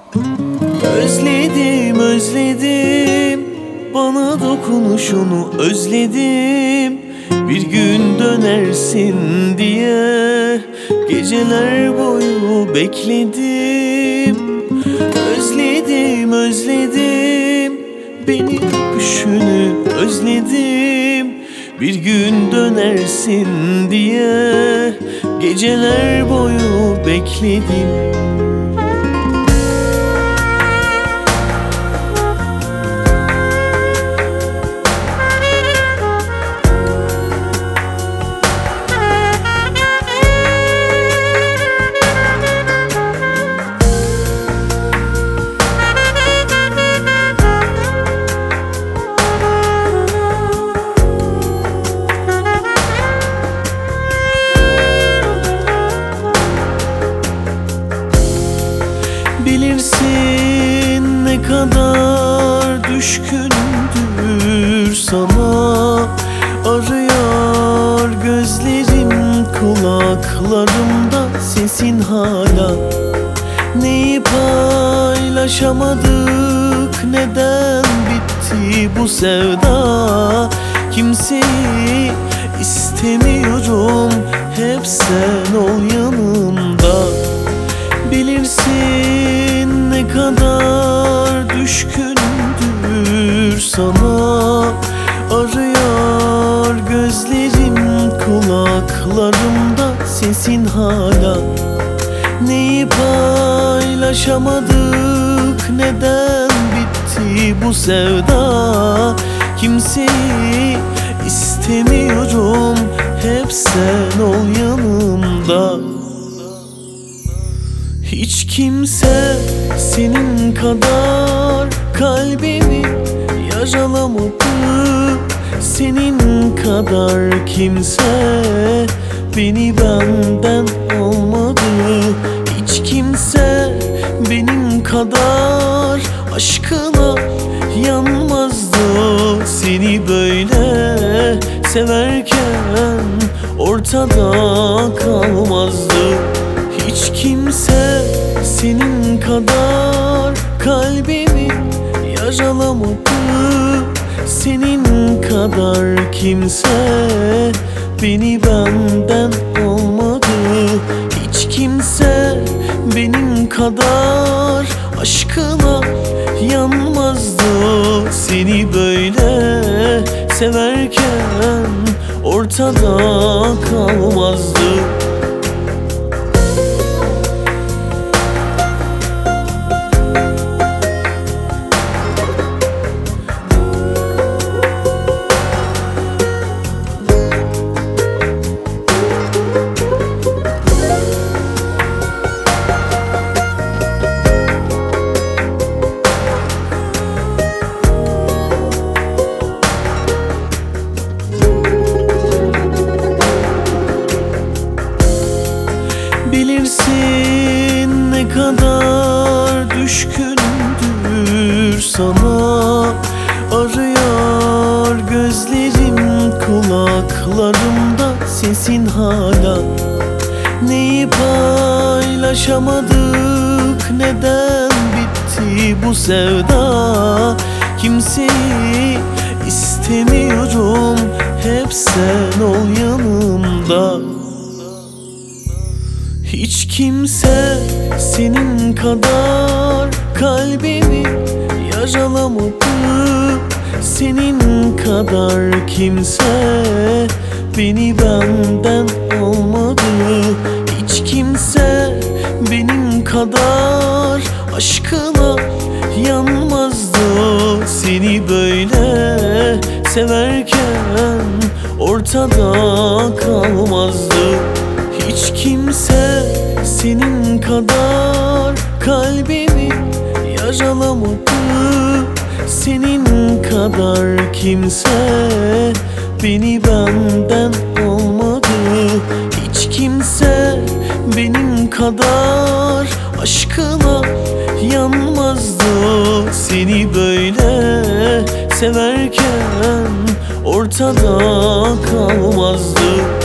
Özledim, özledim, bana dokunuşunu özledim. Bir gün dönersin diye geceler boyu bekledim. Özledim, özledim, beni öpüşünü özledim. Bir gün dönersin diye geceler boyu bekledim. Bilirsin ne kadar düşkündür sana. Arıyor gözlerim, kulaklarımda sesin hala. Neyi paylaşamadık, neden bitti bu sevda? Kimseyi istemiyorum, hep sen ol yanımda. Bilirsin ne kadar düşkündür sana. Arıyor gözlerim, kulaklarımda sesin hala. Neyi paylaşamadık, neden bitti bu sevda? Kimseyi istemiyorum, hep sen ol yanımda. Hiç kimse senin kadar kalbimi yaralamadı. Senin kadar kimse beni benden almadı. Hiç kimse benim kadar aşkına yanmazdı. Seni böyle severken ortada kalmazdı. Hiç kimse senin kadar kalbimi yaralamadı. Senin kadar kimse beni benden almadı. Hiç kimse benim kadar aşkına yanmazdı. Seni böyle severken ortada kalmazdı. Bilirsin ne kadar düşkündür sana. Arıyor gözlerim, kulaklarımda sesin hala. Neyi paylaşamadık, neden bitti bu sevda? Kimseyi istemiyorum, hep sen ol yanımda. Hiç kimse senin kadar kalbimi yaralamadı. Senin kadar kimse beni benden almadı. Hiç kimse benim kadar aşkına yanmazdı. Seni böyle severken ortada kalmazdı. Hiç kimse senin kadar kalbimi yaralamadı. Senin kadar kimse beni benden almadı. Hiç kimse benim kadar aşkına yanmazdı. Seni böyle severken ortada kalmazdı.